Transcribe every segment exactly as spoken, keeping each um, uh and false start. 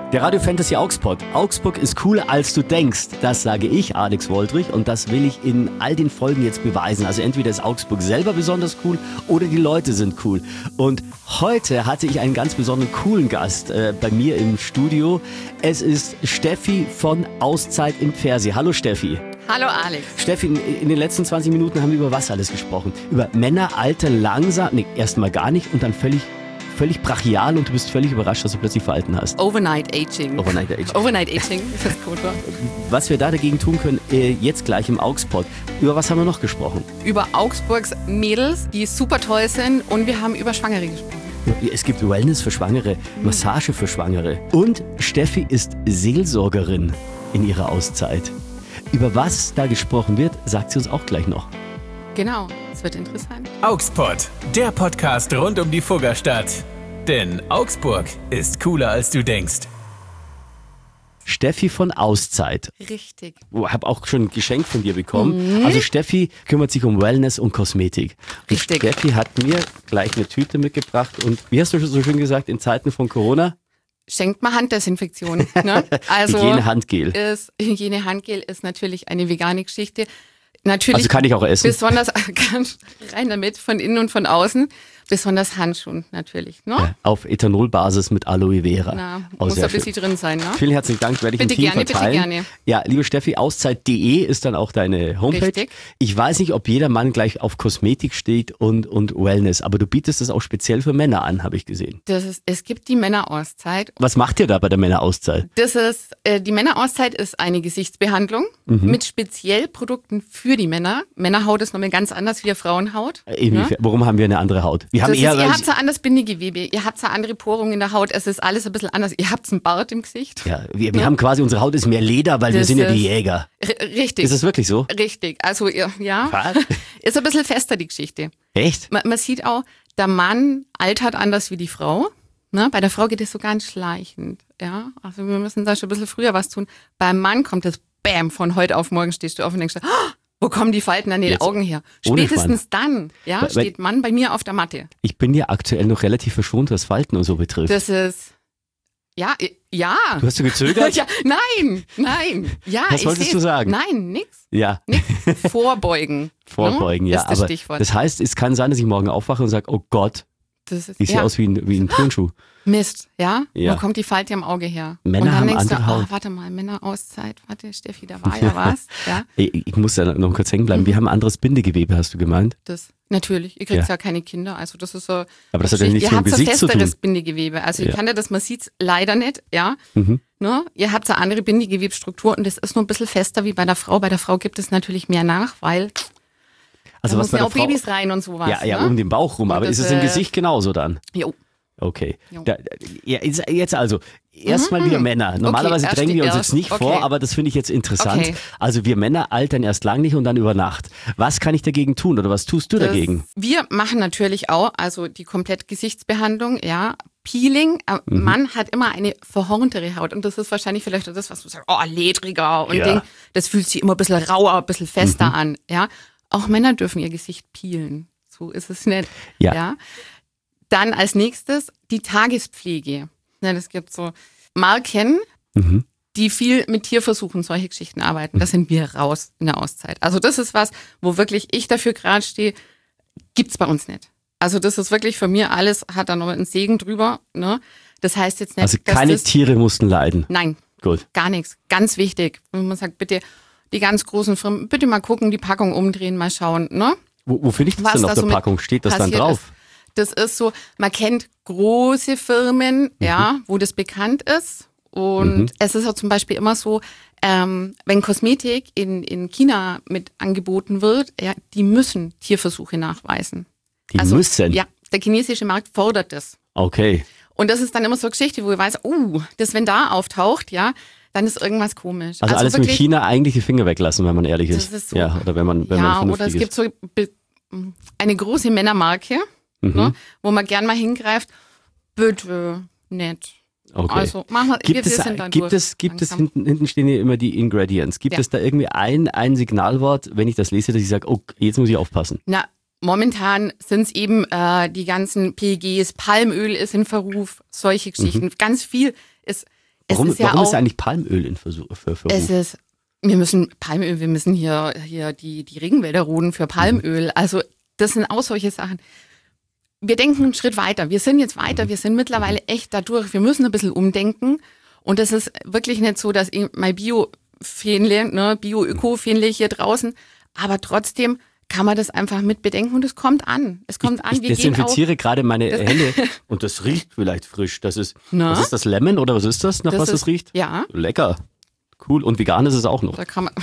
Der Radio Fantasy Augsburg. Augsburg ist cooler als du denkst. Das sage ich, Alex Woldrich, und das will ich in all den Folgen jetzt beweisen. Also entweder ist Augsburg selber besonders cool oder die Leute sind cool. Und heute hatte ich einen ganz besonderen coolen Gast äh, bei mir im Studio. Es ist Steffi von Auszeit in Pfersee. Hallo Steffi. Hallo Alex. Steffi, in, in den letzten zwanzig Minuten haben wir über was alles gesprochen? Über Männer altern langsam, nee, erstmal gar nicht und dann völlig völlig brachial und du bist völlig überrascht, dass du plötzlich verhalten hast. Overnight Aging. Overnight Aging. Overnight Aging ist das Codewort. Was wir da dagegen tun können, äh, jetzt gleich im Augsburg. Über was haben wir noch gesprochen? Über Augsburgs Mädels, die super toll sind, und wir haben über Schwangere gesprochen. Es gibt Wellness für Schwangere, Massage für Schwangere. Und Steffi ist Seelsorgerin in ihrer Auszeit. Über was da gesprochen wird, sagt sie uns auch gleich noch. Genau, es wird interessant. Augsburg, der Podcast rund um die Fuggerstadt. Denn Augsburg ist cooler als du denkst. Steffi von Auszeit. Richtig. Ich habe auch schon ein Geschenk von dir bekommen. Mhm. Also Steffi kümmert sich um Wellness und Kosmetik. Und Richtig. Steffi hat mir gleich eine Tüte mitgebracht. Und wie hast du so schön gesagt, in Zeiten von Corona? Schenkt mal Handdesinfektion. Ne? Also Hygiene-Handgel. Ist, Hygiene-Handgel ist natürlich eine vegane Geschichte. Natürlich also kann ich auch essen. Besonders, rein damit, von innen und von außen. Besonders Handschuhen natürlich. Ne? Ja, auf Ethanolbasis mit Aloe Vera. Na, oh, muss ein schön. bisschen drin sein. Ne? Vielen herzlichen Dank, werde ich bitte im Team gerne, verteilen. Bitte gerne. Ja, liebe Steffi, auszeit punkt de ist dann auch deine Homepage. Richtig. Ich weiß nicht, ob jeder Mann gleich auf Kosmetik steht und, und Wellness, aber du bietest das auch speziell für Männer an, habe ich gesehen. Das ist, es gibt die Männerauszeit. Was macht ihr da bei der Männerauszeit? Das ist, äh, die Männerauszeit ist eine Gesichtsbehandlung mhm. mit speziell Produkten für die Männer. Männerhaut ist nochmal ganz anders wie der Frauenhaut. Inwiefern? Ja? Warum haben wir eine andere Haut? Wir haben das eher ist, ihr habt so anderes Bindegewebe, ihr habt so andere Porungen in der Haut, es ist alles ein bisschen anders. Ihr habt einen Bart im Gesicht. Ja, wir, wir ja? haben quasi, unsere Haut ist mehr Leder, weil das wir sind ja die Jäger. R- richtig. Ist das wirklich so? Richtig. Also, ja. Was? Ist ein bisschen fester, die Geschichte. Echt? Man, man sieht auch, der Mann altert anders wie die Frau. Ne? Bei der Frau geht es so ganz schleichend. Ja? Also wir müssen da schon ein bisschen früher was tun. Beim Mann kommt das Bäm, von heute auf morgen stehst du auf und denkst, oh, wo kommen die Falten an den Jetzt Augen her? Spätestens dann ja, weil, steht Mann bei mir auf der Matte. Ich bin ja aktuell noch relativ verschont, was Falten und so betrifft. Das ist, ja, ja. Du hast du gezögert? ja, nein, nein. Ja, was ich wolltest seh, du sagen? Nein, nix. Ja. Nix. Vorbeugen. Vorbeugen, ne? ja. Ist das aber Stichwort. Das heißt, es kann sein, dass ich morgen aufwache und sage, oh Gott, das ist, ich sehe ja. aus wie ein, wie ein Turnschuh. Mist, ja? ja? Wo kommt die Falte am Auge her? Männer und dann haben denkst andere du, Haut. oh, warte mal, Männerauszeit, warte, Steffi, da war ja was. Ja? Ich, ich muss da noch kurz hängen bleiben. Mhm. Wir haben ein anderes Bindegewebe, hast du gemeint? Das, natürlich, ihr kriegt ja. ja keine Kinder, also das ist so. Aber das hat ja nichts mit dem Gesicht zu tun. Ihr habt ein festeres Bindegewebe, also ich ja. kann dir das, man sieht es leider nicht, ja. Mhm. Ne? Ihr habt eine andere Bindegewebsstruktur und das ist nur ein bisschen fester wie bei der Frau. Bei der Frau gibt es natürlich mehr nach, weil also da was müssen bei ja der auch Frau, Babys rein und sowas. Ja, ja, ne? um den Bauch rum, und aber das, ist es im äh, Gesicht genauso dann? Jo. Okay. Jo. Da, jetzt also, erstmal mhm. wir Männer. Normalerweise okay, drängen wir uns erst, jetzt nicht okay. vor, aber das finde ich jetzt interessant. Okay. Also wir Männer altern erst lang nicht und dann über Nacht. Was kann ich dagegen tun oder was tust du das, dagegen? Wir machen natürlich auch, also die komplett Gesichtsbehandlung, ja, Peeling. Mhm. Man hat immer eine verhorntere Haut und das ist wahrscheinlich vielleicht das, was du sagst, oh, ledriger und ja. Ding. Das fühlt sich immer ein bisschen rauer, ein bisschen fester mhm. an, ja. Auch Männer dürfen ihr Gesicht peelen. So ist es nicht, ja. ja. Dann als nächstes die Tagespflege. Ja, das gibt so Marken, mhm. die viel mit Tierversuchen, solche Geschichten arbeiten. Da sind wir raus in der Auszeit. Also das ist was, wo wirklich ich dafür gerade stehe, gibt's bei uns nicht. Also das ist wirklich für mir alles, hat da noch einen Segen drüber. Ne? Das heißt jetzt nicht, also keine dass das, Tiere mussten leiden? Nein, gut, gar nichts. Ganz wichtig. Wenn man sagt, bitte die ganz großen Firmen, bitte mal gucken, die Packung umdrehen, mal schauen. Ne? Wo, wo finde ich das was denn auf da der so Packung? Steht das dann drauf? Ist. Das ist so, man kennt große Firmen, mhm. ja, wo das bekannt ist. Und mhm. es ist auch zum Beispiel immer so, ähm, wenn Kosmetik in, in China mit angeboten wird, ja, die müssen Tierversuche nachweisen. Die also, müssen? Ja, der chinesische Markt fordert das. Okay. Und das ist dann immer so eine Geschichte, wo ich weiß, uh, das, wenn da auftaucht, ja, dann ist irgendwas komisch. Also, also alles wirklich, mit China eigentlich die Finger weglassen, wenn man ehrlich ist. Das ist so, ja, oder wenn man, wenn ja, man vernünftig oder es ist. gibt so be- eine große Männermarke, mhm. ne, wo man gern mal hingreift. Bitte nicht. Okay. Also machen wir, gibt wir, es, wir sind da gibt durch, es, gibt es langsam. hinten, hinten stehen hier immer die Ingredients. Gibt Ja. es da irgendwie ein, ein Signalwort, wenn ich das lese, dass ich sage, oh, jetzt muss ich aufpassen? Na, momentan sind es eben äh, die ganzen P E Gs, Palmöl ist in Verruf, solche Geschichten. Mhm. Ganz viel ist Warum, ist ja warum auch, ist eigentlich Palmöl in Versuch, für Verruf? Es ist, wir müssen Palmöl, wir müssen hier, hier die, die Regenwälder roden für Palmöl. Mhm. Also das sind auch solche Sachen. Wir denken einen Schritt weiter. Wir sind jetzt weiter. Wir sind mittlerweile echt dadurch. Wir müssen ein bisschen umdenken. Und das ist wirklich nicht so, dass ich mein Bio-Fähnle, ne, Bio-Öko-Fähnle hier draußen, aber trotzdem kann man das einfach mit bedenken und es kommt an. Es kommt ich, an. Ich Wir desinfiziere gerade meine Hände und das riecht vielleicht frisch. Das ist, was ist das, Lemon oder was ist das, nach das was ist, das riecht? Ja. Lecker. Cool. Und vegan ist es auch noch. Da kann man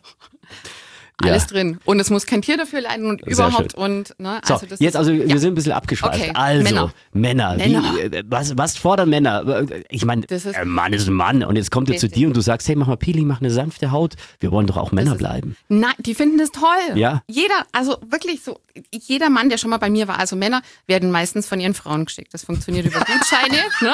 alles ja. drin. Und es muss kein Tier dafür leiden und Sehr überhaupt. Schön. Und, ne, so, also das jetzt ist, also, wir ja. sind ein bisschen abgeschweift. Okay. Also, Männer. Männer. Männer. Wie, was, was fordern Männer? Ich meine, ein Mann ist ein Mann. Und jetzt kommt er zu dir und du sagst, hey, mach mal Peeling, mach eine sanfte Haut. Wir wollen doch auch Männer ist, bleiben. Nein, die finden das toll. Ja. Jeder, also wirklich so, jeder Mann, der schon mal bei mir war, also Männer werden meistens von ihren Frauen geschickt. Das funktioniert über Gutscheine, ne?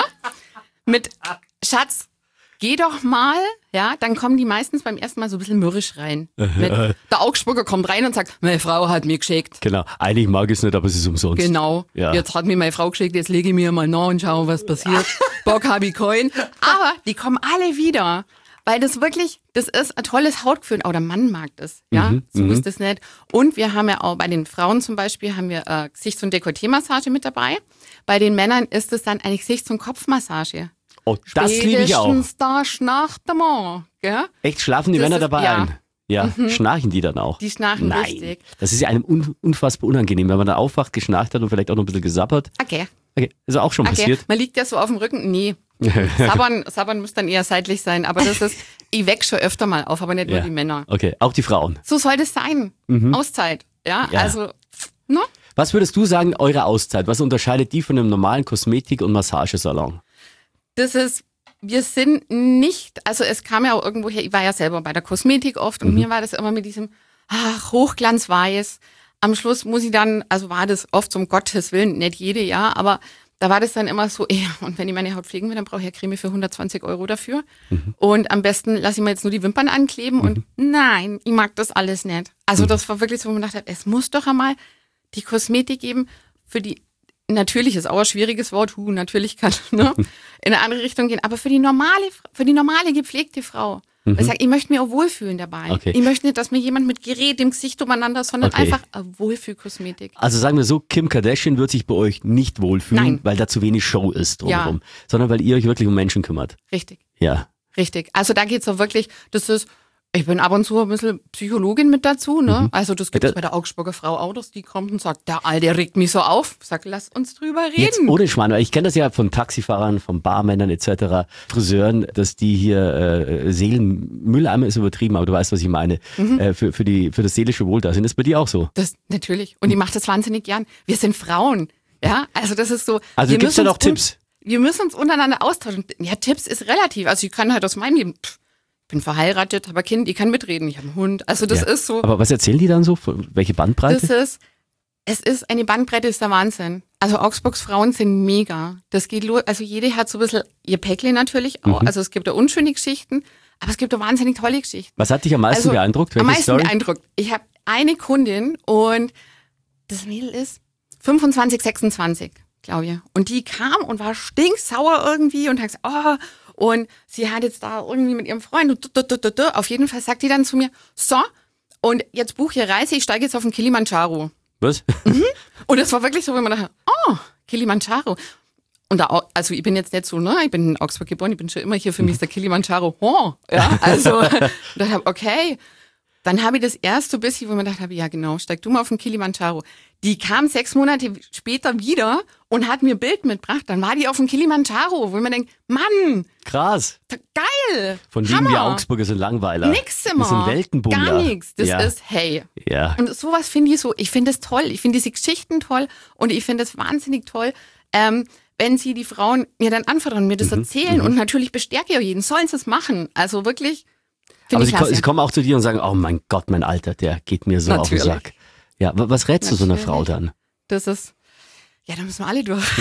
Mit Schatz, geh doch mal, ja, dann kommen die meistens beim ersten Mal so ein bisschen mürrisch rein. Mit, der Augsburger kommt rein und sagt, meine Frau hat mir geschickt. Genau, eigentlich mag ich es nicht, aber es ist umsonst. Genau, ja. Jetzt hat mir meine Frau geschickt, jetzt lege ich mir mal nach und schaue, was passiert. Bock habe ich keinen. Aber die kommen alle wieder, weil das wirklich, das ist ein tolles Hautgefühl. Auch der Mann mag das, ja, mhm, so mhm. ist das nicht. Und wir haben ja auch bei den Frauen zum Beispiel, haben wir äh, Gesichts- und Dekolleté-Massage mit dabei. Bei den Männern ist es dann eine Gesichts- und Kopfmassage. Oh, das liebe ich auch. Spätestens da schnarcht der Mann, gell? Echt, schlafen die Das Männer ist- dabei ja. ein? Ja, Mhm. schnarchen die dann auch? Die schnarchen Nein. richtig. Das ist ja einem un unfassbar unangenehm, wenn man da aufwacht, geschnarcht hat und vielleicht auch noch ein bisschen gesabbert. Okay. Okay, ist auch schon Okay. passiert. Man liegt ja so auf dem Rücken. Nee. Sabbern, Sabbern muss dann eher seitlich sein. Aber das ist, ich weck schon öfter mal auf, aber nicht nur Ja. die Männer. Okay, auch die Frauen. So soll das sein. Mhm. Auszeit. Ja, Ja. also, ne? Was würdest du sagen, eure Auszeit? Was unterscheidet die von einem normalen Kosmetik- und Massagesalon? Das ist, wir sind nicht, also es kam ja auch irgendwo her, ich war ja selber bei der Kosmetik oft und Mhm. mir war das immer mit diesem, ach, Hochglanzweiß. Am Schluss muss ich dann, also war das oft um Gottes Willen, nicht jede, ja, aber da war das dann immer so, ja, und wenn ich meine Haut pflegen will, dann brauche ich ja Creme für hundertzwanzig Euro dafür. Mhm. Und am besten lasse ich mir jetzt nur die Wimpern ankleben und nein, ich mag das alles nicht. Also Mhm. das war wirklich so, wo man dachte, es muss doch einmal die Kosmetik geben für die, natürlich ist auch ein schwieriges Wort, hu, natürlich kann, ne, in eine andere Richtung gehen, aber für die normale, für die normale gepflegte Frau. Mhm. Ich sage, ich möchte mich auch wohlfühlen dabei. Okay. Ich möchte nicht, dass mir jemand mit Gerät im Gesicht umeinander, sondern Okay. einfach eine Wohlfühlkosmetik. Also sagen wir so, Kim Kardashian wird sich bei euch nicht wohlfühlen, Nein. weil da zu wenig Show ist drumherum, Ja. sondern weil ihr euch wirklich um Menschen kümmert. Richtig. Ja. Richtig. Also da geht's auch wirklich, das ist, ich bin ab und zu ein bisschen Psychologin mit dazu, ne? Mhm. Also das gibt's Da- bei der Augsburger Frau auch, dass die kommt und sagt, der Alte regt mich so auf. Ich sag, lass uns drüber reden. Jetzt ohne Schmarrn, weil ich kenne das ja von Taxifahrern, von Barmännern et cetera, Friseuren, dass die hier äh, Seelenmülleimer ist übertrieben, aber du weißt, was ich meine, Mhm. äh, für, für, die, für das seelische Wohldasein. Ist bei dir auch so? Das, natürlich. Und die macht das wahnsinnig gern. Wir sind Frauen. Ja, also das ist so. Also wir gibt's da müssen noch uns un- Tipps? Wir müssen uns untereinander austauschen. Ja, Tipps ist relativ. Also ich kann halt aus meinem Leben, pff, ich bin verheiratet, habe ein Kind, ich kann mitreden, ich habe einen Hund. Also das Ja. ist so. Aber was erzählen die dann so? Welche Bandbreite? Das ist, es ist eine Bandbreite, ist der Wahnsinn. Also Augsburgs Frauen sind mega. Das geht los, also jede hat so ein bisschen ihr Päckle natürlich auch. Mhm. Also es gibt da unschöne Geschichten, aber es gibt da wahnsinnig tolle Geschichten. Was hat dich am meisten Also, beeindruckt? Welche Am meisten Story? beeindruckt. Ich habe eine Kundin und das Mädel ist fünfundzwanzig, sechsundzwanzig, glaube ich. Und die kam und war stinksauer irgendwie und hat gesagt, oh, und sie hat jetzt da irgendwie mit ihrem Freund, und du, du, du, du. Auf jeden Fall sagt die dann zu mir, so, und jetzt buche ich Reise, ich steige jetzt auf den Kilimanjaro. Was? Und das war wirklich so, wo man dachte, oh, Kilimanjaro. Und da, auch- also ich bin jetzt nicht so, ne, ich bin in Augsburg geboren, ich bin schon immer hier, für mich ist der Kilimanjaro, oh, ja, also, und dann hab, okay. Dann habe ich das erst so ein bisschen, wo man dachte, ja genau, steig du mal auf den Kilimanjaro. Die kam sechs Monate später wieder und hat mir Bild mitgebracht, dann war die auf dem Kilimanjaro, wo man denkt, Mann, Krass. geil, Von wegen Hammer. wir Augsburger sind Langweiler. Nix immer. Wir sind Weltenbummler. Gar nichts. Das ja. ist, hey. Ja. Und sowas finde ich so, ich finde es toll. Ich finde diese Geschichten toll und ich finde es wahnsinnig toll, ähm, wenn sie die Frauen mir dann anvertrauen, mir das Mhm, erzählen und natürlich bestärke ich auch jeden, sollen sie es machen. Also wirklich, finde Aber ich sie, ko- klasse. sie kommen auch zu dir und sagen, oh mein Gott, mein Alter, der geht mir so Natürlich. auf den Sack. Ja, wa- was rätst du so einer Natürlich. Frau dann? Das ist, ja, da müssen wir alle durch.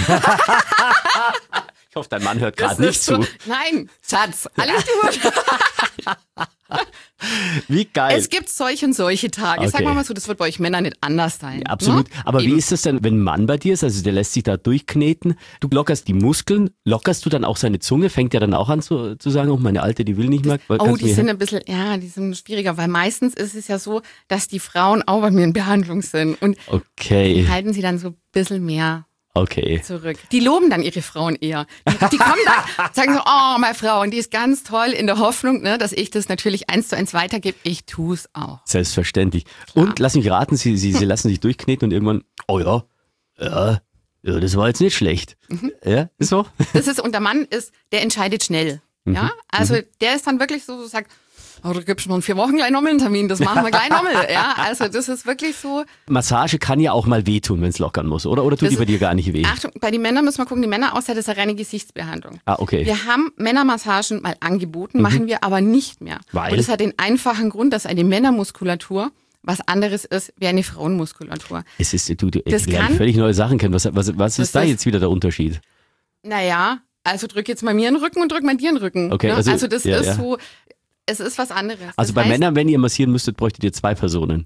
Ich hoffe, dein Mann hört Das gerade nicht ist so, zu. nein, Schatz, alles gut. Wie geil. Es gibt solche und solche Tage. Okay. Sagen wir mal so, das wird bei euch Männern nicht anders sein. Ja, absolut. Ne? Aber Eben. wie ist das denn, wenn ein Mann bei dir ist, also der lässt sich da durchkneten, du lockerst die Muskeln, lockerst du dann auch seine Zunge, fängt er dann auch an zu, zu sagen, oh, meine Alte, die will nicht mehr. Oh, Kannst die mir- sind ein bisschen, ja, die sind schwieriger, weil meistens ist es ja so, dass die Frauen auch bei mir in Behandlung sind und Okay, halten sie dann so ein bisschen mehr okay. zurück. Die loben dann ihre Frauen eher. Die, die kommen dann, sagen so, oh, meine Frau, und die ist ganz toll in der Hoffnung, ne, dass ich das natürlich eins zu eins weitergebe. Ich tue es auch. Selbstverständlich. Und lass mich raten, sie, sie, sie lassen sich durchkneten und irgendwann, oh ja, ja, ja das war jetzt nicht schlecht. Mhm. Ja, ist so? Das ist, und der Mann ist, der entscheidet schnell. Ja, also der ist dann wirklich so, so sagt, oh, du gibst mir in vier Wochen gleich nochmal einen Termin, das machen wir gleich nochmal. Ja, also das ist wirklich so. Massage kann ja auch mal wehtun, wenn es lockern muss, oder? Oder tut Das die bei ist- dir gar nicht weh? Achtung, bei den Männern müssen wir gucken, die Männerauszeit ist eine reine Gesichtsbehandlung. Ah, okay. Wir haben Männermassagen mal angeboten, machen wir aber nicht mehr. Weil? Und das hat den einfachen Grund, dass eine Männermuskulatur was anderes ist wie eine Frauenmuskulatur. Es ist, du, du Das ich lerne kann- völlig neue Sachen kennen. Was, was, was Das ist da ist- jetzt wieder der Unterschied? Naja, also drück jetzt mal mir in den Rücken und drück mal dir in den Rücken. Okay, ne? also- also, das ja, ist ja. so, es ist was anderes. Also das bei heißt, Männern, wenn ihr massieren müsstet, bräuchtet ihr zwei Personen.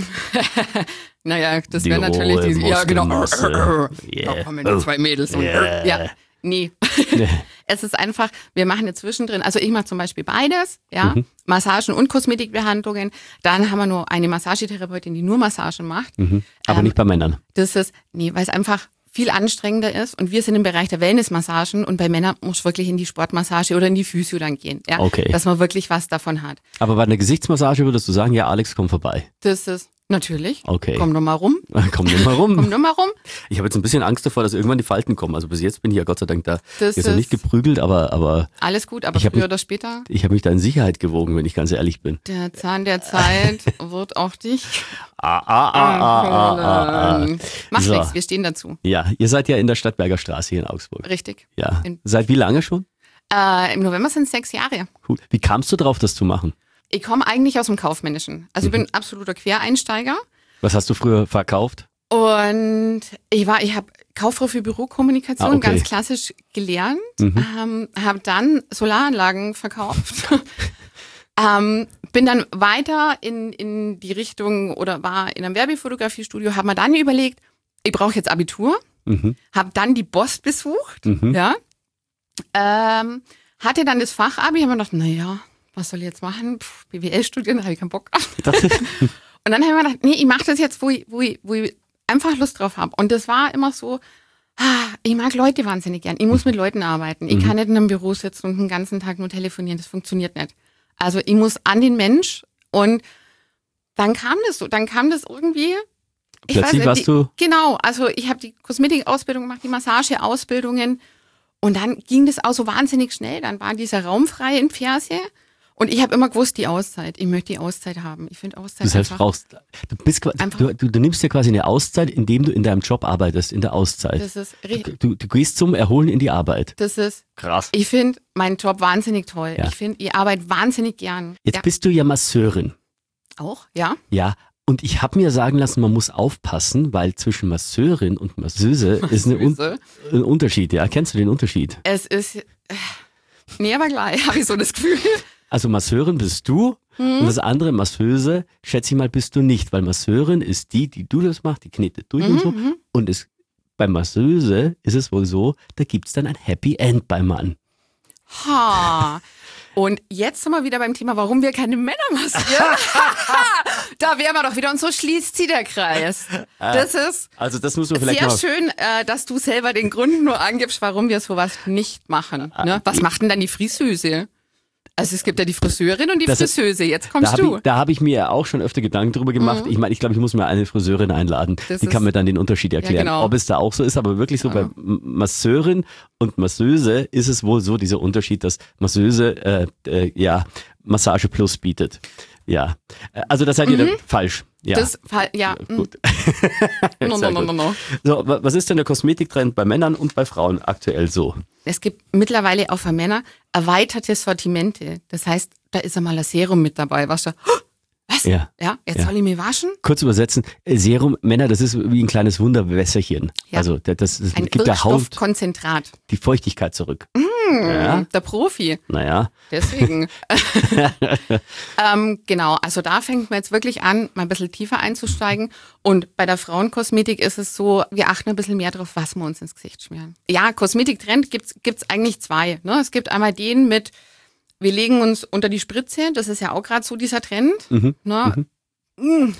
Naja, das Die wäre natürlich hohe die, ja genau. Muskelmasse. Da Yeah. kommen die zwei Mädels und Yeah. ja, nee. Es ist einfach, wir machen jetzt zwischendrin, also ich mache zum Beispiel beides, ja, Mhm. Massagen und Kosmetikbehandlungen. Dann haben wir nur eine Massagetherapeutin, die nur Massagen macht. Mhm. Aber Ähm, nicht bei Männern. Das ist, nee, weil es einfach viel anstrengender ist und wir sind im Bereich der Wellnessmassagen und bei Männern muss wirklich in die Sportmassage oder in die Physio dann gehen, ja, Okay. dass man wirklich was davon hat. Aber bei einer Gesichtsmassage würdest du sagen, ja, Alex, komm vorbei. Das ist, natürlich, Okay. komm doch mal rum, Komm nur mal komm rum. doch mal rum. Ich habe jetzt ein bisschen Angst davor, dass irgendwann die Falten kommen. Also bis jetzt bin ich ja Gott sei Dank da. Das Jetzt noch nicht ist- geprügelt, aber, aber Alles gut, aber Ich hab früher mich- oder später, ich habe mich da in Sicherheit gewogen, wenn ich ganz ehrlich bin. der Zahn der Zeit wird auch dich Ah, ah, ah, ah, ah, ah, ah. Macht So. nichts, wir stehen dazu. Ja, ihr seid ja in der Stadtberger Straße hier in Augsburg. Richtig. Ja. In- Seit wie lange schon? Äh, Im November sind es sechs Jahre. Cool. Wie kamst du drauf, das zu machen? Ich komme eigentlich aus dem Kaufmännischen. Also ich Mhm. bin absoluter Quereinsteiger. Was hast du früher verkauft? Und ich war, ich habe Kauffrau für Bürokommunikation, Ah, okay. ganz klassisch gelernt, Mhm. ähm, habe dann Solaranlagen verkauft, ähm, bin dann weiter in, in die Richtung oder war in einem Werbefotografiestudio, habe mir dann überlegt, ich brauche jetzt Abitur, Mhm. habe dann die B O S besucht, Mhm. ja, ähm, hatte dann das Fachabi, habe mir gedacht, naja, was soll ich jetzt machen? Pff, B W L studieren, da habe ich keinen Bock. Das, Und dann habe ich mir gedacht, nee, ich mache das jetzt, wo ich, wo ich, wo ich einfach Lust drauf habe. Und das war immer so, ah, ich mag Leute wahnsinnig gern. Ich muss mit Leuten arbeiten. Ich kann nicht in einem Büro sitzen und den ganzen Tag nur telefonieren. Das funktioniert nicht. Also ich muss an den Mensch und dann kam das so, dann kam das irgendwie. Ich Plötzlich nicht, warst die, du- Genau, also ich habe die Kosmetikausbildung gemacht, die Massageausbildungen und dann ging das auch so wahnsinnig schnell. Dann war dieser Raum frei in Pferse und ich habe immer gewusst, die Auszeit. Ich möchte die Auszeit haben. Ich finde Auszeit du selbst einfach, brauchst, du, bist, qua- Einfach- du, du, du nimmst dir quasi eine Auszeit, indem du in deinem Job arbeitest, in der Auszeit. das ist, ri- Du, du gehst zum Erholen in die Arbeit. das ist, Krass. ich finde meinen Job wahnsinnig toll. Ja. Ich finde, ich arbeite wahnsinnig gern. Jetzt ja. bist du ja Masseurin. Auch, ja. Ja. Und ich habe mir sagen lassen, man muss aufpassen, weil zwischen Masseurin und Masseuse ist eine Un Masseuse? ein Unterschied. Ja, kennst du den Unterschied? Es ist, äh, nee, aber gleich, habe ich so das Gefühl. Also Masseurin bist du Mhm. und das andere Masseuse, schätze ich mal, bist du nicht, weil Masseurin ist die, die du das machst, die knetet durch Mhm, und so. Und es, bei Masseuse ist es wohl so, da gibt's dann ein Happy End beim Mann. Ha. Und jetzt sind wir wieder beim Thema, warum wir keine Männer massieren. Da wären wir doch wieder und so schließt sie der Kreis. Das ist Also das muss man vielleicht sehr mal... schön, äh, dass du selber den Grund nur angibst, warum wir sowas nicht machen. Ne? Was macht denn dann die Friseuse? Also es gibt ja die Friseurin und die Das ist- Friseuse. Jetzt Da kommst habe du. ich, da hab ich mir auch schon öfter Gedanken drüber gemacht. Ich meine, ich glaube, ich muss mir eine Friseurin einladen. Das Die kann ist- mir dann den Unterschied erklären, genau. ob es da auch so ist. Aber wirklich so bei M- Masseurin und Masseuse ist es wohl so, dieser Unterschied, dass Masseuse äh, äh, ja Massage Plus bietet. Ja, Äh, also das seid ihr dann falsch. Ja, Mhm. Das Fall, ja. mm. gut. No, Sehr no, no, gut. no, no. So, wa- was ist denn der Kosmetiktrend bei Männern und bei Frauen aktuell so? Es gibt mittlerweile auch für Männer erweiterte Sortimente. Das heißt, da ist einmal ein Serum mit dabei. Was, was? Ja. Ja, jetzt Ja. soll ich mich waschen? Kurz übersetzen, äh, Serum, Männer, das ist wie ein kleines Wunderwässerchen. Ja. Also das, das, das Ein gibt der Haut Wirkstoffkonzentrat. die Feuchtigkeit zurück. Mm, Ja. Der Profi. Naja. Deswegen. ähm, genau, also da fängt man jetzt wirklich an, mal ein bisschen tiefer einzusteigen. Und bei der Frauenkosmetik ist es so, wir achten ein bisschen mehr darauf, was wir uns ins Gesicht schmieren. Ja, Kosmetiktrend gibt's gibt's eigentlich zwei. Ne? Es gibt einmal den mit, wir legen uns unter die Spritze, das ist ja auch gerade so dieser Trend. Mhm. Ne? Mhm.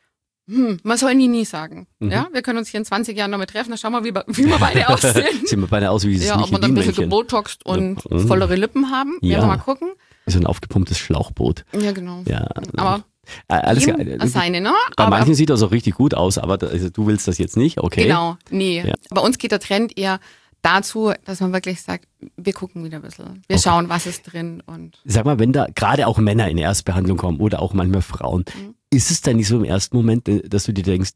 Hm, man soll nie, nie sagen. Mhm. Ja, wir können uns hier in zwanzig Jahren noch mal treffen, dann schauen wir, wie, wie wir beide aussehen. Sehen wir beide aus wie dieses Ja, ob wir dann ein bisschen Michelin-Männchen. gebotoxt und Mhm. vollere Lippen haben. Ja. Werden wir mal gucken. Wie so ein aufgepumptes Schlauchboot. Ja, genau. Ja. Aber Äh, alles jedem ge- das seine, ne? Bei Aber manchen sieht das auch richtig gut aus, aber da, also, du willst das jetzt nicht, okay? genau, nee. Ja. Bei uns geht der Trend eher dazu, dass man wirklich sagt, wir gucken wieder ein bisschen. Wir Okay. schauen, was ist drin und Sag mal, wenn da gerade auch Männer in Erstbehandlung kommen oder auch manchmal Frauen, Mhm. ist es dann nicht so im ersten Moment, äh, dass du dir denkst,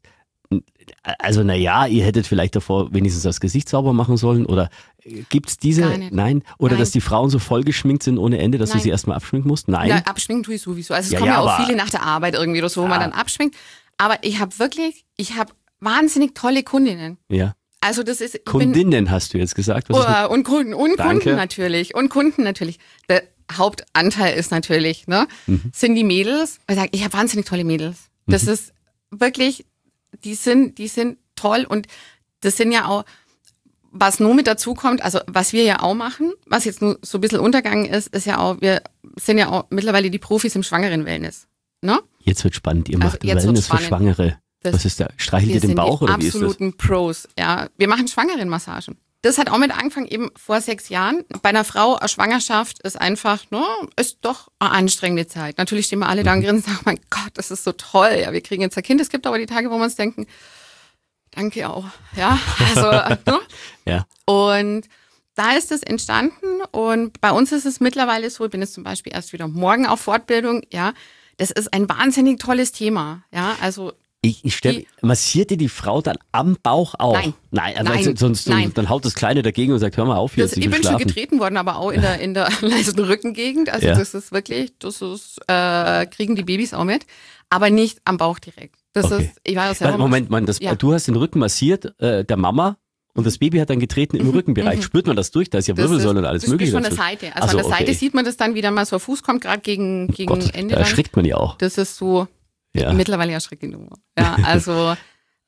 also naja, ihr hättet vielleicht davor wenigstens das Gesicht sauber machen sollen oder gibt es diese? Gar nicht. Nein? Oder Nein. dass die Frauen so voll geschminkt sind ohne Ende, dass Nein. du sie erstmal abschminken musst? Nein? ja, abschminken tue ich sowieso. Also es Ja, kommen ja, ja auch aber- viele nach der Arbeit irgendwie oder so, wo man Ja. dann abschminkt. Aber ich habe wirklich, ich habe wahnsinnig tolle Kundinnen. Ja. Also das ist, ich bin, Kundinnen hast du jetzt gesagt. Was ist mit- Oh, und Kunden, und Danke. Kunden natürlich. Und Kunden natürlich. Der Hauptanteil ist natürlich, ne, Mhm. sind die Mädels. Ich sag, ich habe wahnsinnig tolle Mädels. Das Mhm. ist wirklich, die sind, die sind toll und das sind ja auch, was nur mit dazu kommt, also was wir ja auch machen, was jetzt nur so ein bisschen untergegangen ist, ist ja auch, wir sind ja auch mittlerweile die Profis im Schwangeren-Wellness. Ne? Jetzt wird spannend. Ihr macht Also jetzt Wellness wird's für spannend. Schwangere. Das- Was ist da? Streichelt Wir ihr den sind Bauch die oder wie ist das? absoluten Pros. Ja, wir machen Schwangerenmassagen. Das hat auch mit angefangen eben vor sechs Jahren. Bei einer Frau, eine Schwangerschaft ist einfach, ne, ist doch eine anstrengende Zeit. Natürlich stehen wir alle da und grinsen und sagen, mein Gott, das ist so toll. Ja, wir kriegen jetzt ein Kind. Es gibt aber die Tage, wo wir uns denken, danke auch. Ja, also, ne? Ja. Und da ist es entstanden und bei uns ist es mittlerweile so, ich bin jetzt zum Beispiel erst wieder morgen auf Fortbildung, ja, das ist ein wahnsinnig tolles Thema, ja, also Ich, ich stell, Die- massiert dir die Frau dann am Bauch auch? Nein. Nein, also Nein. sonst Nein. dann haut das Kleine dagegen und sagt, hör mal auf hier, das, ich ich will bin schon schlafen. getreten worden, aber auch in der, in der leisen Rückengegend, also Ja. das ist wirklich, das ist, äh, kriegen die Babys auch mit, aber nicht am Bauch direkt. Das Okay. ist, ich war ja selber. Warte, Moment, Mann, das, Ja. du hast den Rücken massiert äh, der Mama und das Baby hat dann getreten im Rückenbereich. Spürt man das durch? Da ist ja Das Wirbelsäule ist- und alles das mögliche ist von der dazu. Seite. Also Ach so, an der Seite okay. sieht man das dann, wie dann mal so ein Fuß kommt, gerade gegen, gegen Gott, Ende. da dann. erschrickt man ja auch. Das ist so, Ja. mittlerweile erschreckend. Ja, also,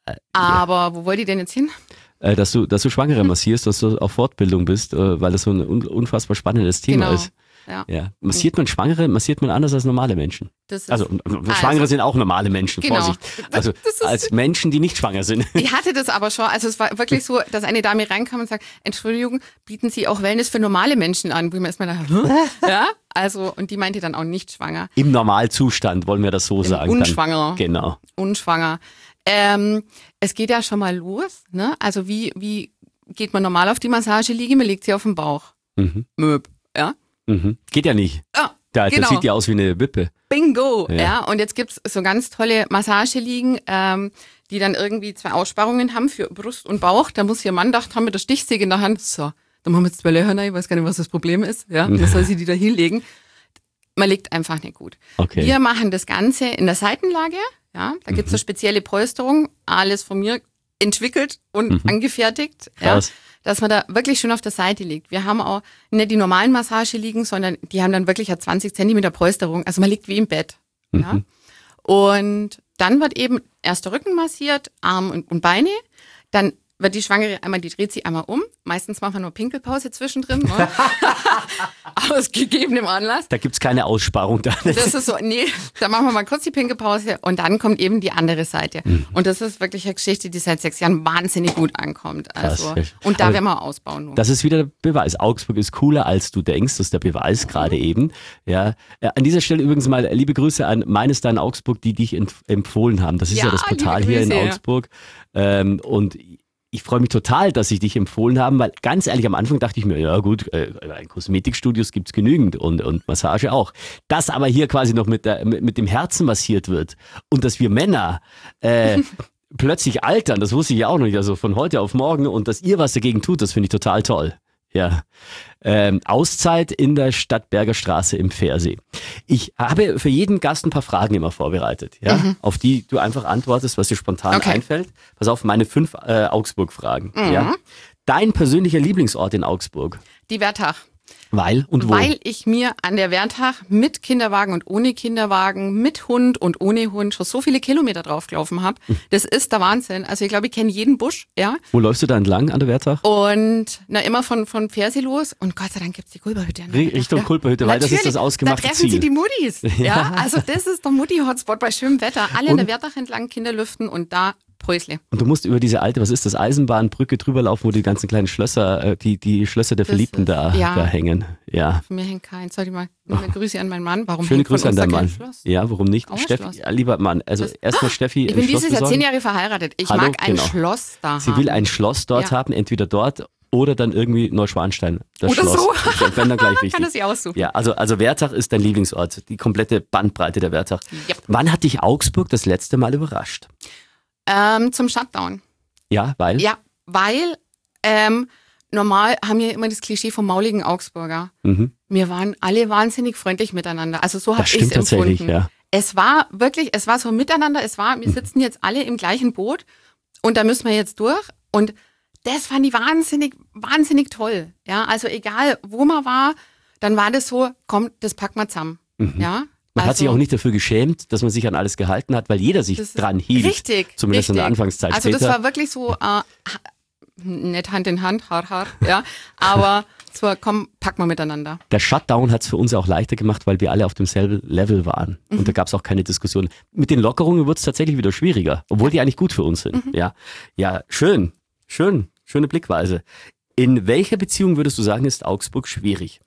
aber wo wollt ihr denn jetzt hin? Äh, dass du, dass du Schwangere massierst, dass du auf Fortbildung bist, äh, weil das so ein un unfassbar spannendes Thema Genau. ist. Ja. Ja. Massiert man Schwangere, massiert man anders als normale Menschen. Das ist, Also, und- und Schwangere sind auch normale Menschen, Genau. Vorsicht. Also Das ist- als Menschen, die nicht schwanger sind. ich hatte das aber schon, also es war wirklich so, dass eine Dame reinkam und sagt, Entschuldigung, bieten Sie auch Wellness für normale Menschen an? Wo ich mir erstmal dachte, Hä? Ja, also, und die meinte dann auch nicht schwanger, Im Normalzustand, wollen wir das so sagen. dann. unschwanger, Genau. unschwanger. Ähm, es geht ja schon mal los, ne? Also wie, wie geht man normal auf die Massageliege? Man legt sie auf den Bauch. Mhm. Möb, ja? Mhm. Geht ja nicht. Ja, Da, genau. Das sieht ja aus wie eine Wippe. Bingo! Ja. Ja. Und jetzt gibt's so ganz tolle Massageliegen, ähm, die dann irgendwie zwei Aussparungen haben für Brust und Bauch. Da muss ihr Mann gedacht haben mit der Stichsäge in der Hand, so, da machen wir jetzt zwei Löcher rein, ich weiß gar nicht, was das Problem ist. Ja, dann soll sie die da hinlegen. Man liegt einfach nicht gut. Okay. Wir machen das Ganze in der Seitenlage. Ja, da gibt's eine spezielle Polsterung, alles von mir entwickelt und angefertigt. Ja, Krass. dass man da wirklich schön auf der Seite liegt. Wir haben auch nicht die normalen Massageliegen, sondern die haben dann wirklich eine zwanzig Zentimeter Polsterung. Also man liegt wie im Bett. Ja. Und dann wird eben erst der Rücken massiert, Arm und, und Beine. Dann wird die Schwangere einmal, die dreht sie einmal um. Meistens machen wir nur Pinkelpause zwischendrin. Ne? Aus gegebenem Anlass. Da gibt's keine Aussparung da. Das ist so, nee, da machen wir mal kurz die Pinkelpause und dann kommt eben die andere Seite. Und das ist wirklich eine Geschichte, die seit sechs Jahren wahnsinnig gut ankommt. Also, Krass. und da Aber werden wir ausbauen. Nur. Das ist wieder der Beweis. Augsburg ist cooler, als du denkst. Das ist der Beweis gerade eben. Ja. Ja, an dieser Stelle übrigens mal liebe Grüße an meines da in Augsburg, die dich ent- empfohlen haben. Das ist ja, Ja, das Portal liebe hier in Grüße, ja. Augsburg. Ähm, und ich freue mich total, dass sie dich empfohlen haben, weil ganz ehrlich, am Anfang dachte ich mir, ja gut, äh, Kosmetikstudios gibt's genügend und, und Massage auch. Das aber hier quasi noch mit, der, mit, mit dem Herzen massiert wird und dass wir Männer äh, plötzlich altern, das wusste ich ja auch noch nicht, also von heute auf morgen und dass ihr was dagegen tut, das finde ich total toll. Ja. Ähm, Auszeit in der Stadtberger Straße im Pfersee. Ich habe für jeden Gast ein paar Fragen immer vorbereitet, ja, Mhm. auf die du einfach antwortest, was dir spontan Okay. einfällt. Pass auf, meine fünf äh, Augsburg-Fragen. Mhm. Ja. Dein persönlicher Lieblingsort in Augsburg? Die Wertach. Weil und wo? Weil ich mir an der Wertach mit Kinderwagen und ohne Kinderwagen, mit Hund und ohne Hund schon so viele Kilometer draufgelaufen habe. Das ist der Wahnsinn. Also ich glaube, ich kenne jeden Busch, ja. Wo läufst du da entlang an der Wertach? Und na immer von, von Pfersi los und Gott sei Dank gibt's die Kulperhütte. Richtung Kulperhütte, weil das ist das ausgemachte Ziel. Da treffen Ziel. sie die Muttis. Ja. ja, also das ist der Mutti-Hotspot bei schönem Wetter. Alle und? an der Wertach entlang, Kinder lüften und da Prösle. Und du musst über diese alte, was ist das, Eisenbahnbrücke drüber laufen, wo die ganzen kleinen Schlösser, die, die Schlösser der das Verliebten ist, da, ja. da hängen. Ja. Von mir hängt keins. Soll ich mal eine Grüße an meinen Mann? Warum Schöne hängt Grüße von an uns deinen da kein Mann. Schloss? Ja, warum nicht? Auch Steffi, Schloss. ja, lieber Mann, also erstmal Steffi Ich ein bin Schloss dieses Jahr besorgen. zehn Jahre verheiratet. Ich Hallo, mag ein genau. Schloss da Sie haben. will ein Schloss dort Ja. haben, entweder dort oder dann irgendwie Neuschwanstein. Das Oder Schloss. so. Das wäre dann gleich wichtig. Kann das sie aussuchen. Ja, also, also Wertach ist dein Lieblingsort, die komplette Bandbreite der Wertach. Yep. Wann hat dich Augsburg das letzte Mal überrascht? Ähm, zum Shutdown. Ja, weil? Ja, weil ähm, normal haben wir immer das Klischee vom mauligen Augsburger. Mhm. Wir waren alle wahnsinnig freundlich miteinander. Also so habe Das ich es stimmt tatsächlich, empfunden. ja. Es war wirklich, es war so miteinander. Es war, wir sitzen jetzt alle im gleichen Boot und da müssen wir jetzt durch. Und das fand ich wahnsinnig, wahnsinnig toll. Ja, also egal, wo man war, dann war das so, komm, das packen wir zusammen. Mhm. Ja. Man also, hat sich auch nicht dafür geschämt, dass man sich an alles gehalten hat, weil jeder sich das ist dran hielt. Richtig. Zumindest richtig. in der Anfangszeit. Also Später. das war wirklich so, äh, nicht Hand in Hand, Haar, Haar, ja. Aber so, komm, pack mal miteinander. Der Shutdown hat es für uns auch leichter gemacht, weil wir alle auf demselben Level waren. Mhm. Und da gab es auch keine Diskussion. Mit den Lockerungen wird es tatsächlich wieder schwieriger, obwohl die eigentlich gut für uns sind. Mhm. Ja, ja, schön, schön, schöne Blickweise. In welcher Beziehung würdest du sagen, ist Augsburg schwierig?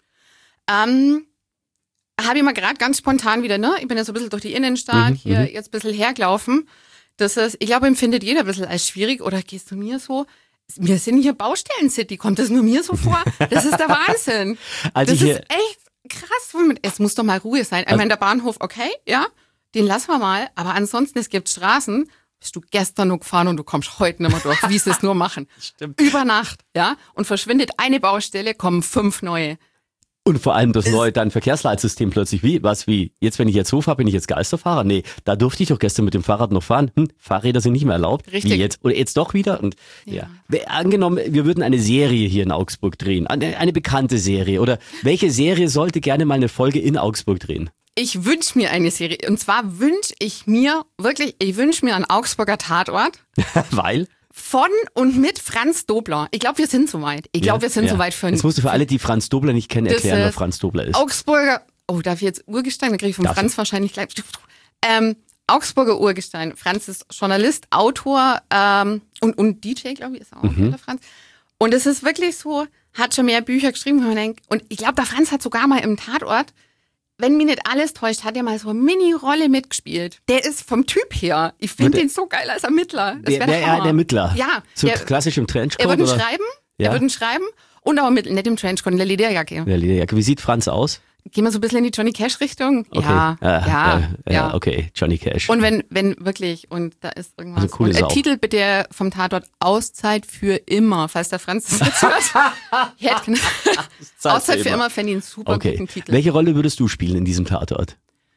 Ähm, habe ich mal gerade ganz spontan wieder, ne? Ich bin ja so ein bisschen durch die Innenstadt, Mhm, hier mhm. jetzt ein bisschen hergelaufen. Das ist, ich glaube, empfindet jeder ein bisschen als schwierig. Oder gehst du mir so? Wir sind hier Baustellen-City. Kommt das nur mir so vor? Das ist der Wahnsinn. Als das ich hier, ist echt krass. Es muss doch mal Ruhe sein. Ich Also- meine, der Bahnhof, okay, ja, den lassen wir mal. Aber ansonsten, es gibt Straßen, bist du gestern noch gefahren und du kommst heute nicht mehr durch, wie sie es nur machen. Stimmt. Über Nacht, ja, und verschwindet eine Baustelle, kommen fünf neue. Und vor allem das Ist- neue dann Verkehrsleitsystem plötzlich. Wie? Was wie? Jetzt, wenn ich jetzt so fahre, bin ich jetzt Geisterfahrer? Nee, da durfte ich doch gestern mit dem Fahrrad noch fahren. Hm, Fahrräder sind nicht mehr erlaubt. Richtig. Wie jetzt? Oder jetzt doch wieder? Und ja. Ja. Wer- Angenommen, wir würden eine Serie hier in Augsburg drehen. Eine, eine bekannte Serie. Oder welche Serie sollte gerne mal eine Folge in Augsburg drehen? Ich wünsche mir eine Serie. Und zwar wünsche ich mir, wirklich, ich wünsche mir einen Augsburger Tatort Weil? von und mit Franz Dobler. Ich glaube, wir sind soweit. Ich glaube, Ja, wir sind ja. soweit für einen Jetzt musst du für alle, die Franz Dobler nicht kennen, Das erklären, wer ist Franz Dobler ist. Augsburger, oh, darf ich jetzt Urgestein? Dann kriege ich vom Darf Franz wahrscheinlich gleich. Ähm, Augsburger Urgestein. Franz ist Journalist, Autor ähm, und, und D J, glaube ich, ist auch Mhm. der Franz. Und es ist wirklich so, hat schon mehr Bücher geschrieben, wenn man denkt. Und ich glaube, der Franz hat sogar mal im Tatort, wenn mich nicht alles täuscht, hat er mal so eine Mini-Rolle mitgespielt. Der ist vom Typ her. Ich finde Wird den so geil als Ermittler. Das Wer wär wär der er Hammer. der Ermittler? Ja. So der, klassisch im Trenchcoat? er würde ihn oder? schreiben, Ja. er würde ihn schreiben und aber mit, nicht im Trenchcoat, in der Lederjacke. Ja, Lederjacke. Wie sieht Franz aus? Gehen wir so ein bisschen in die Johnny Cash-Richtung? Okay. Ja, äh, ja, äh, ja. ja. Okay, Johnny Cash. Und wenn, wenn wirklich, und da ist irgendwas. Also coole und er Sau. titelt bitte vom Tatort Auszeit für immer, falls der Franz das jetzt hört. Hätte- Auszeit für immer fände ich einen super Okay. guten Titel. Welche Rolle würdest du spielen in diesem Tatort?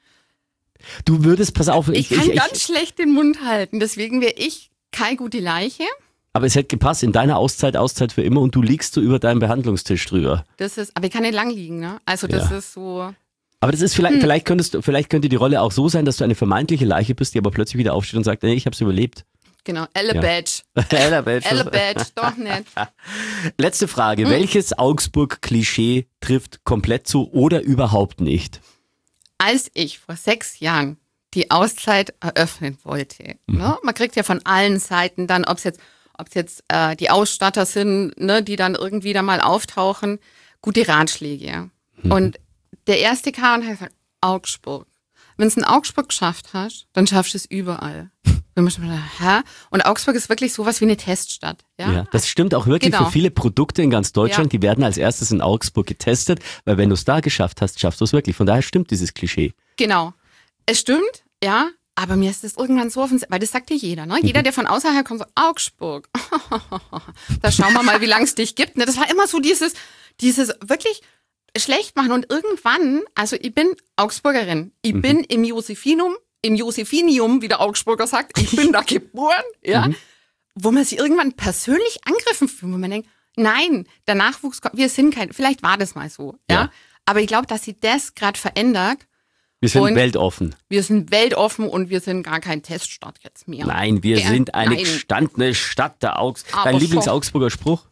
Du würdest, pass auf, ich, ich, kann ich, ganz ich, schlecht den Mund halten, deswegen wäre ich keine gute Leiche. aber es hätte gepasst, in deiner Auszeit, Auszeit für immer und du liegst so über deinem Behandlungstisch drüber. Das ist, aber ich kann nicht lang liegen, ne? Also das Ja. ist so. Aber das ist Hm. vielleicht, vielleicht könntest du, vielleicht könnte die Rolle auch so sein, dass du eine vermeintliche Leiche bist, die aber plötzlich wieder aufsteht und sagt, nee, ich hab's überlebt. Genau, Elle Ja. Badge. Ella Badge. Elle Badge, doch nicht. Letzte Frage. Welches Augsburg-Klischee trifft komplett zu oder überhaupt nicht? Als ich vor sechs Jahren die Auszeit eröffnen wollte, Mhm. ne? Man kriegt ja von allen Seiten dann, ob es jetzt, ob's jetzt äh, die Ausstatter sind, ne, die dann irgendwie da mal auftauchen, gute Ratschläge. Mhm. Und der erste kam und hat gesagt, Augsburg. Wenn du es in Augsburg geschafft hast, dann schaffst du es überall. Wenn man schon mal, hä? Und Augsburg ist wirklich sowas wie eine Teststadt. Ja, Ja, das stimmt auch wirklich Genau. für viele Produkte in ganz Deutschland. Ja. Die werden als erstes in Augsburg getestet, weil wenn du es da geschafft hast, schaffst du es wirklich. Von daher stimmt dieses Klischee. Genau. Es stimmt, ja, aber mir ist das irgendwann so offensichtlich, weil das sagt ja jeder, ne? Jeder, der von außerhalb kommt, so, Augsburg. Da schauen wir mal, wie lange es dich gibt. Ne? Das war immer so dieses, dieses wirklich schlecht machen. Und irgendwann, also ich bin Augsburgerin, ich Mhm. bin im Josephinum, im Josephinium, wie der Augsburger sagt, ich bin da geboren, ja, Mhm. wo man sich irgendwann persönlich angegriffen fühlt, wo man denkt, Nein, der Nachwuchs kommt, wir sind kein, vielleicht war das mal so, ja. ja. Aber ich glaube, dass sich das gerade verändert. Wir sind weltoffen. Wir sind weltoffen und wir sind gar kein Teststadt jetzt mehr. Nein, wir der, sind eine nein. gestandene Stadt der Augs. Aber Dein Lieblings-Augsburger Spruch?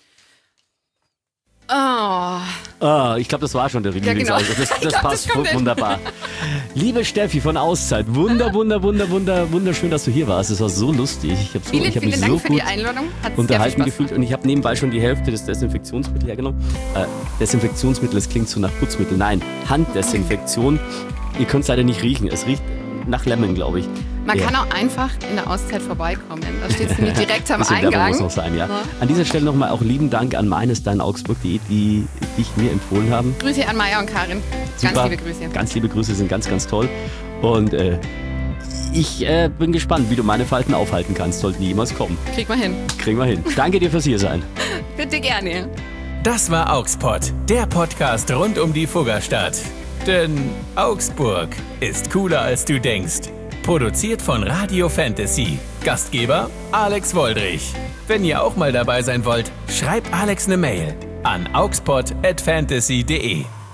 Oh. Oh, ich glaube, das war schon der Lieblings-Augsburger. Das, das glaub, passt das wunderbar. Liebe Steffi von Auszeit, wunder, wunder, wunder, wunder, wunderschön, dass du hier warst. Es war so lustig. Ich habe so, vielen, ich hab vielen mich Dank so für gut die Einladung. Hat's unterhalten gefühlt und ich habe nebenbei schon die Hälfte des Desinfektionsmittels hergenommen. Äh, Desinfektionsmittel, das klingt so nach Putzmittel. Nein, Handdesinfektion. Ihr könnt es leider nicht riechen. Es riecht nach Lemon, glaube ich. Man ja. kann auch einfach in der Auszeit vorbeikommen. Da steht es nämlich direkt am Bisschen Eingang. Werbung muss noch sein, ja. ja. An dieser Stelle nochmal auch lieben Dank an meinesdein Augsburg, die, die dich mir empfohlen haben. Grüße an Maya und Karin. Super. Ganz liebe Grüße. Ganz liebe Grüße, sind ganz, ganz toll. Und äh, ich äh, bin gespannt, wie du meine Falten aufhalten kannst, sollten die jemals kommen. Krieg mal hin. Kriegen wir hin. Danke dir fürs Hiersein. Bitte gerne. Das war Augspod, der Podcast rund um die Fuggerstadt. Denn Augsburg ist cooler als du denkst. Produziert von Radio Fantasy. Gastgeber Alex Woldrich. Wenn ihr auch mal dabei sein wollt, schreibt Alex eine Mail an augspod at fantasy punkt de.